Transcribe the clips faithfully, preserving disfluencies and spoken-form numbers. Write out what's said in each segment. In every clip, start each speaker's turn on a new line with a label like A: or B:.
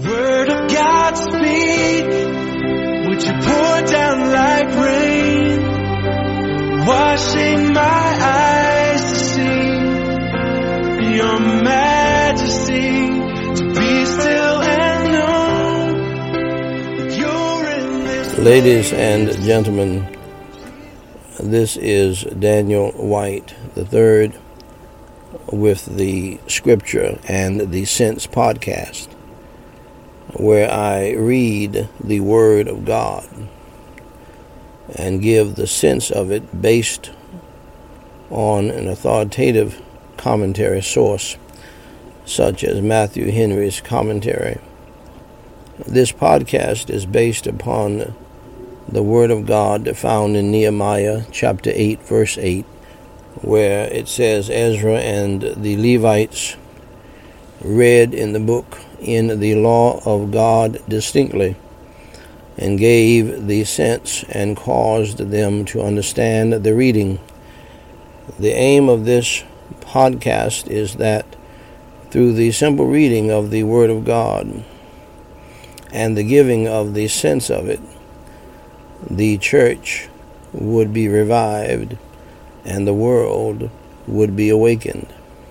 A: Word of God speak, would you pour down like rain, washing my eyes to see your majesty, to be still and know that you're in this.
B: Ladies and gentlemen, this is Daniel White the third with the Scripture and the Sense podcast, where I read the Word of God and give the sense of it based on an authoritative commentary source, such as Matthew Henry's commentary. This podcast is based upon the Word of God found in Nehemiah chapter eight, verse eight, where it says, Ezra and the Levites read in the book in the law of God distinctly, and gave the sense and caused them to understand the reading. The aim of this podcast is that through the simple reading of the Word of God and the giving of the sense of it, the church would be revived and the world would be awakened.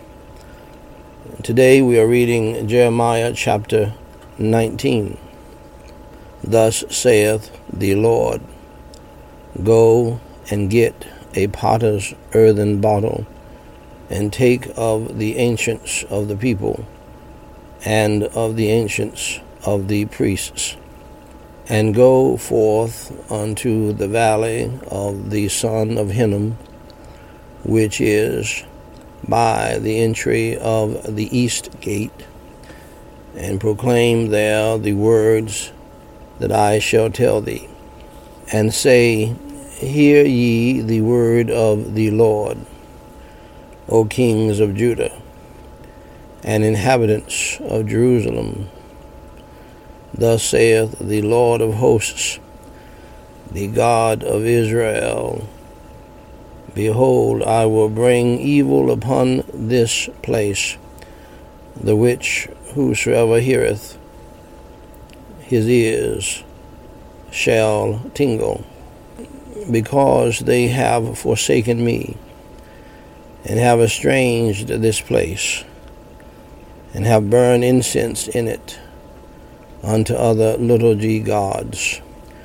B: Today we are reading Jeremiah chapter nineteen. Thus saith the Lord, Go and get a potter's earthen bottle, and take of the ancients of the people, and of the ancients of the priests, and go forth unto the valley of the son of Hinnom, which is by the entry of the east gate, and proclaim there the words that I shall tell thee, and say, Hear ye the word of the Lord, O kings of Judah, and inhabitants of Jerusalem. Thus saith the Lord of hosts, the God of Israel, Behold, I will bring evil upon this place, the which whosoever heareth, his ears shall tingle, because they have forsaken me, and have estranged this place, and have burned incense in it unto other little g gods,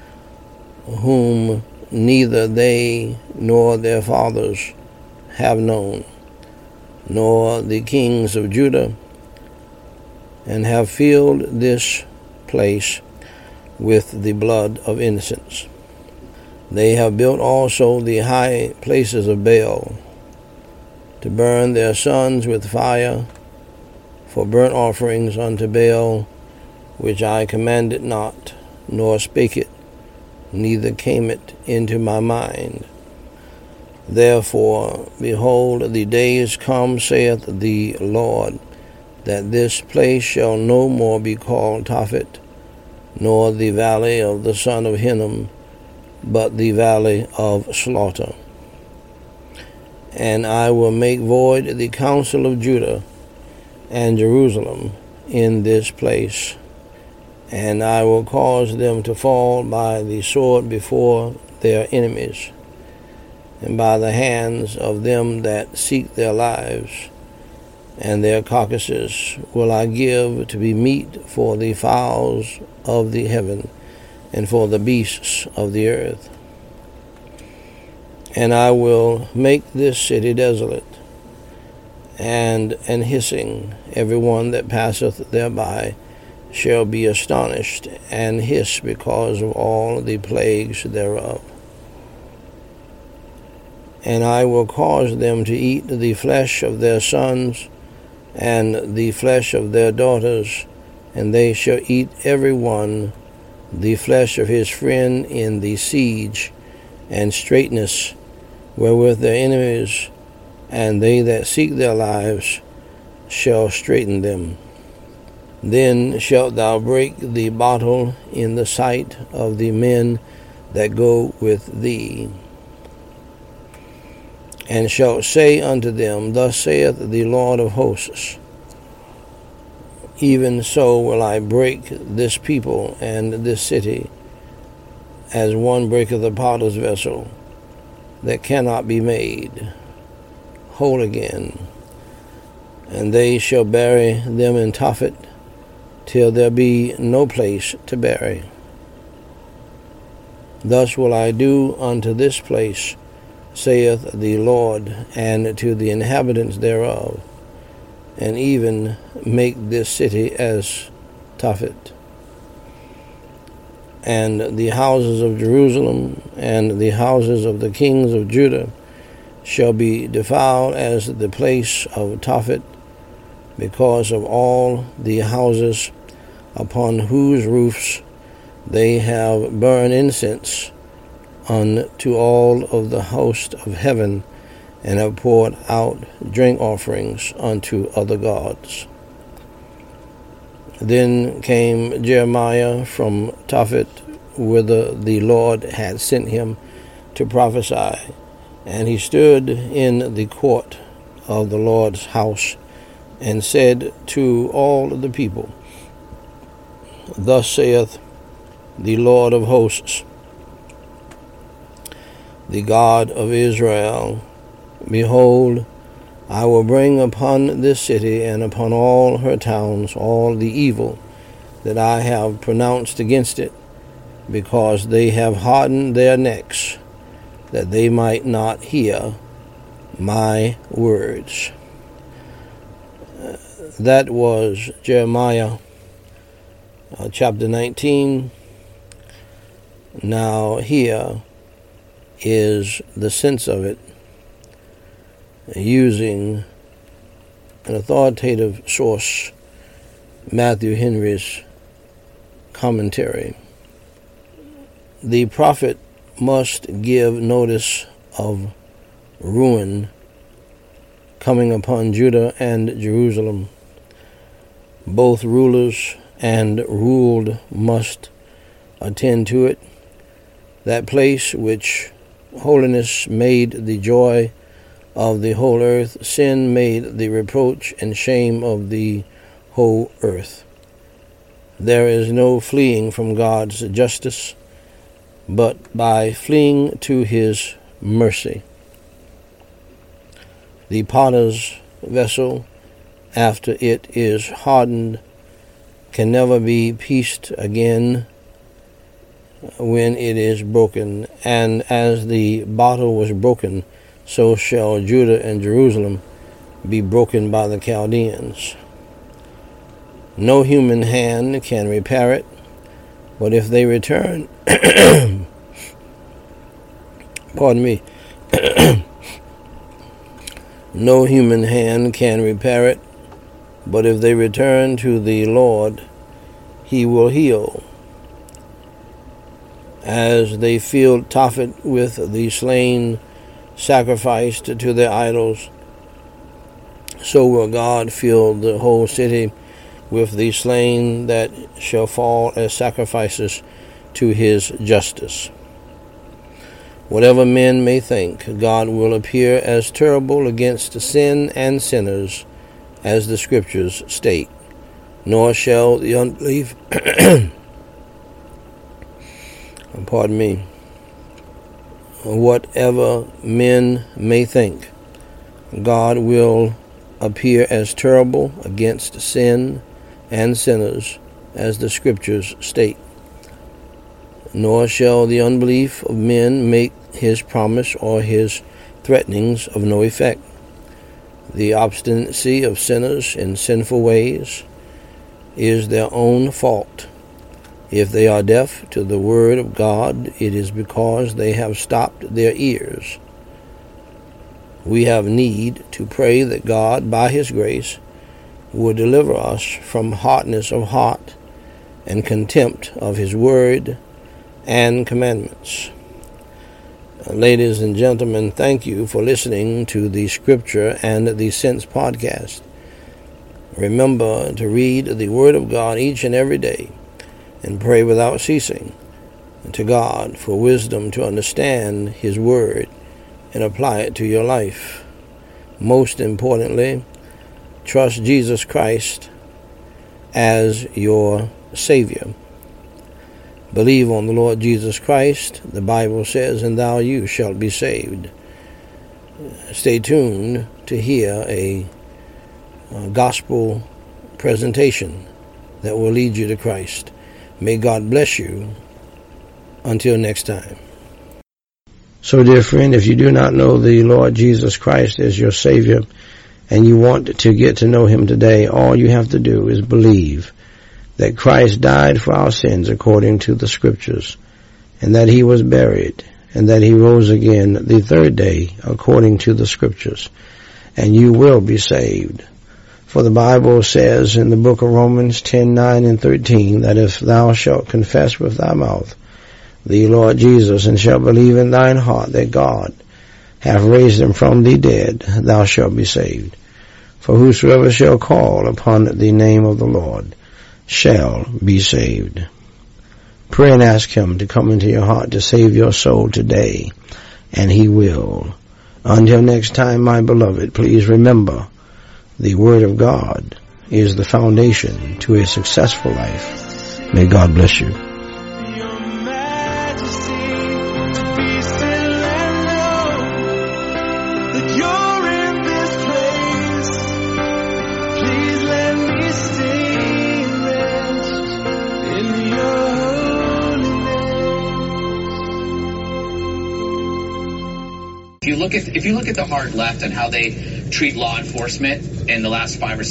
B: whom neither they nor their fathers have known, nor the kings of Judah, and have filled this place with the blood of innocents. They have built also the high places of Baal, to burn their sons with fire for burnt offerings unto Baal, which I commanded not, nor spake it, neither came it into my mind. Therefore, behold, the days come, saith the Lord, that this place shall no more be called Tophet, nor the valley of the son of Hinnom, but the valley of slaughter. And I will make void the counsel of Judah and Jerusalem in this place, and I will cause them to fall by the sword before their enemies, and by the hands of them that seek their lives, and their carcasses will I give to be meat for the fowls of the heaven, and for the beasts of the earth. And I will make this city desolate, and an hissing, every one that passeth thereby shall be astonished, and hiss because of all the plagues thereof. And I will cause them to eat the flesh of their sons, and the flesh of their daughters, and they shall eat every one the flesh of his friend in the siege and straitness wherewith their enemies and they that seek their lives shall straiten them. Then shalt thou break the bottle in the sight of the men that go with thee, and shalt say unto them, Thus saith the Lord of hosts, even so will I break this people and this city, as one breaketh a potter's vessel, that cannot be made whole again. And they shall bury them in Tophet, till there be no place to bury. Thus will I do unto this place, saith the Lord, and to the inhabitants thereof, and even make this city as Tophet. And the houses of Jerusalem and the houses of the kings of Judah shall be defiled as the place of Tophet, because of all the houses upon whose roofs they have burned incense unto all of the host of heaven, and have poured out drink offerings unto other gods. Then came Jeremiah from Tophet, whither the Lord had sent him to prophesy, and he stood in the court of the Lord's house, and said to all the people, Thus saith the Lord of hosts, the God of Israel, Behold, I will bring upon this city and upon all her towns all the evil that I have pronounced against it, because they have hardened their necks, that they might not hear my words. That was Jeremiah uh, chapter nineteen. Now here is the sense of it, using an authoritative source, Matthew Henry's commentary. The prophet must give notice of ruin coming upon Judah and Jerusalem. Both rulers and ruled must attend to it. That place which holiness made the joy of the whole earth, sin made the reproach and shame of the whole earth. There is no fleeing from God's justice, but by fleeing to his mercy. The potter's vessel, after it is hardened, can never be pieced again when it is broken. And as the bottle was broken, so shall Judah and Jerusalem be broken by the Chaldeans. No human hand can repair it, but if they return, pardon me, no human hand can repair it, but if they return to the Lord, he will heal. As they filled Tophet with the slain sacrificed to their idols, so will God fill the whole city with the slain that shall fall as sacrifices to his justice. Whatever men may think, God will appear as terrible against sin and sinners, as the Scriptures state. Nor shall the unbelief, pardon me, whatever men may think, God will appear as terrible against sin and sinners, as the Scriptures state. Nor shall the unbelief of men make his promise or his threatenings of no effect. The obstinacy of sinners in sinful ways is their own fault. If they are deaf to the word of God, it is because they have stopped their ears. We have need to pray that God, by his grace, will deliver us from hardness of heart and contempt of his word and commandments. Ladies and gentlemen, thank you for listening to the Scripture and the Sense podcast. Remember to read the Word of God each and every day and pray without ceasing to God for wisdom to understand his Word and apply it to your life. Most importantly, trust Jesus Christ as your Savior. Believe on the Lord Jesus Christ, the Bible says, and thou you shalt be saved. Stay tuned to hear a, a gospel presentation that will lead you to Christ. May God bless you. Until next time. So, dear friend, if you do not know the Lord Jesus Christ as your Savior and you want to get to know Him today, all you have to do is believe that Christ died for our sins according to the Scriptures, and that He was buried, and that He rose again the third day according to the Scriptures, and you will be saved. For the Bible says in the book of Romans ten, nine, and thirteen that if thou shalt confess with thy mouth the Lord Jesus, and shalt believe in thine heart that God hath raised Him from the dead, thou shalt be saved. For whosoever shall call upon the name of the Lord shall be saved. Pray and ask Him to come into your heart to save your soul today, and He will. Until next time, my beloved, please remember, the Word of God is the foundation to a successful life. May God bless you.
C: If you look at if you look at the hard left and how they treat law enforcement in the last five or